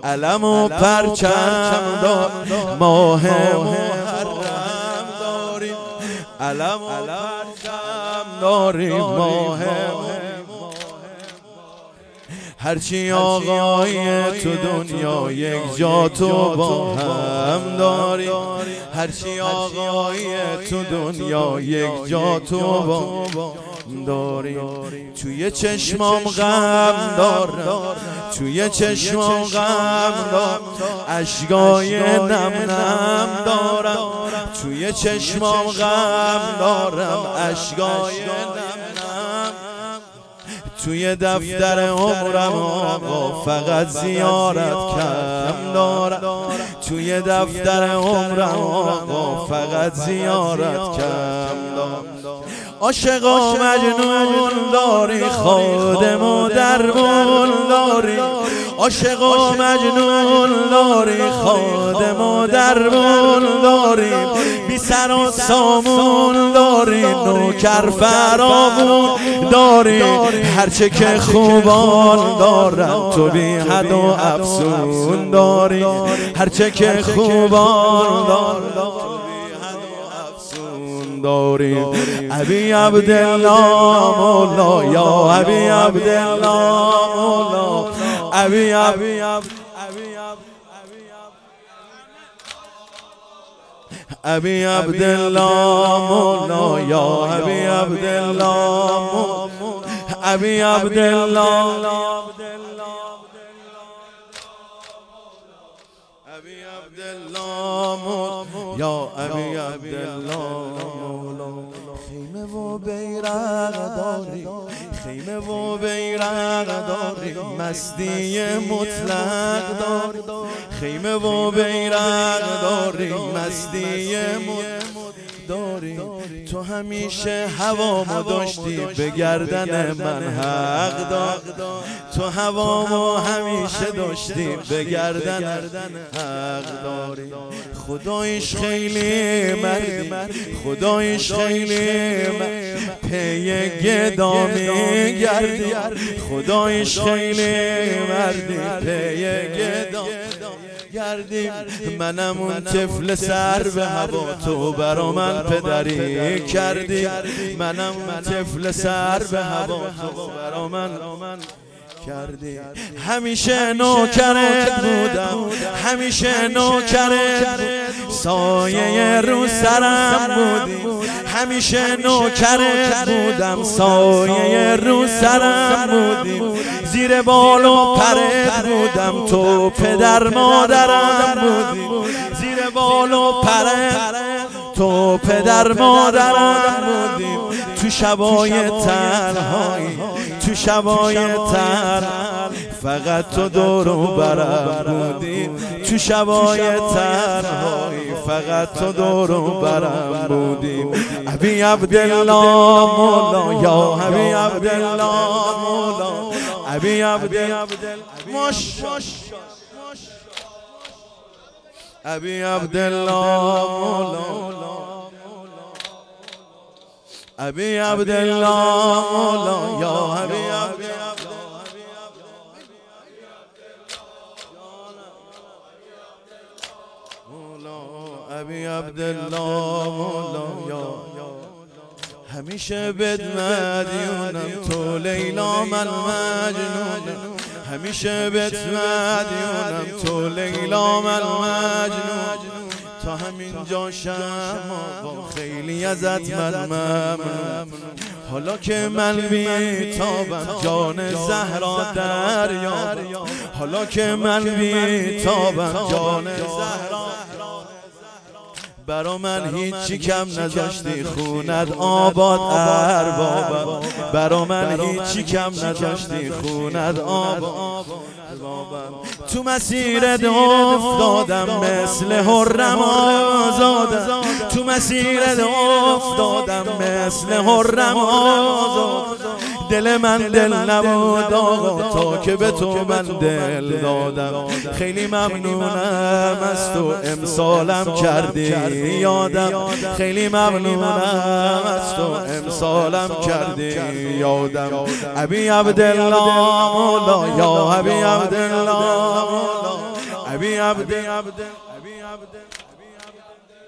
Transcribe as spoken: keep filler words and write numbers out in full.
علم و پرچم دار ماه محرم داریم، علم و پرچم داریم ماه هرچی آقای تو دنیا یک جا تو با هم داری، هرچی آقای تو دنیا یک جا تو با داری. توی چشمام غم دارم، توی چشمام غم دارم، اشکای نم نم دارم، توی چشمام غم دارم، اشکای نم نم. توی دفتر عمرم آقا فقط زیارت کم دارم، توی دفتر عمرم آقا فقط زیارت کم دارم. عاشق و مجنون داری، خادم و دربون داری، عاشق و مجنون داری، خادم و دربون داری، بی سر و سامون داری، نوکر فراوون داری، هرچه که خوبان دارن تو بی حد و افسون داری، هرچه که خوبان دارن داری. ابی عبدالله مولا یا ابی عبدالله مولا، ابی ابی ابی عبدالله مولا یا ابی عبدالله مولا، ابی عبدالله ابی عبدالله مولا یا ابی عبدالله مولا. خیمه و بیرق داری، خیمه و بیرق داری، مستی مطلق داری، خیمه و بیرق داری، مستی مطلق داری. تو همیشه هوامو داشتی به گردن من حق دار، تو هوامو همیشه داشتی به گردن حق داری. خدایش خیلی مردی، خدایش خیلی مردی، پی گدا میگردی، خدایش خیلی مردی، پی گدا گردیم. منم اون طفل سر به هوا تو برا من پدری کردی، منم اون طفل سر به هوا تو برا من کردی. همیشه نوکرت بودم، همیشه نوکرت سایه رو سرم بودی، همیشه نوکرت بودم سایه رو سرم بودی. زیر بال و پرت بودم تو پدر مادرم بودی، زیر بال و پرت تو پدر مادرم بودی. تو شبای تنهایی، تو شبای تنهایی فقط تو دور و برم بودی، تو شبای تنهایی فقط تو دور و برم بودی. ابی عبدالله مولا یا ابی عبدالله مولا، ابی عبدالله ابی عبدالله مولا، ابی عبدالله مولا یا ابی عبدالله، ابی عبدالله مولا یا. همیشه بد مدیونم تو لیلا من مجنونم، همیشه بد مدیونم تو لیلا من مجنون. تا همین جا شم خیلی ازت من ممنون، حالا که من بیتابم جان زهرا دریاب، حالا که من بیتابم جان زهرا برا من هیچی کم نذاشتی خونت آباد اربابم، برا من هیچی کم نذاشتی خونت آباد. تو مسیرت افتادم مثل حرم آزادم، تو مسیرت افتادم مثل حرم آزادم. دل من دل نبود آقا تا که به تو من دل دادم، خیلی ممنونم از تو امسالم کردی یادم، خیلی ممنونم از تو امسالم کردی یادم. ابی عبدالله مولا یا ابی عبدالله مولا، ابی عبد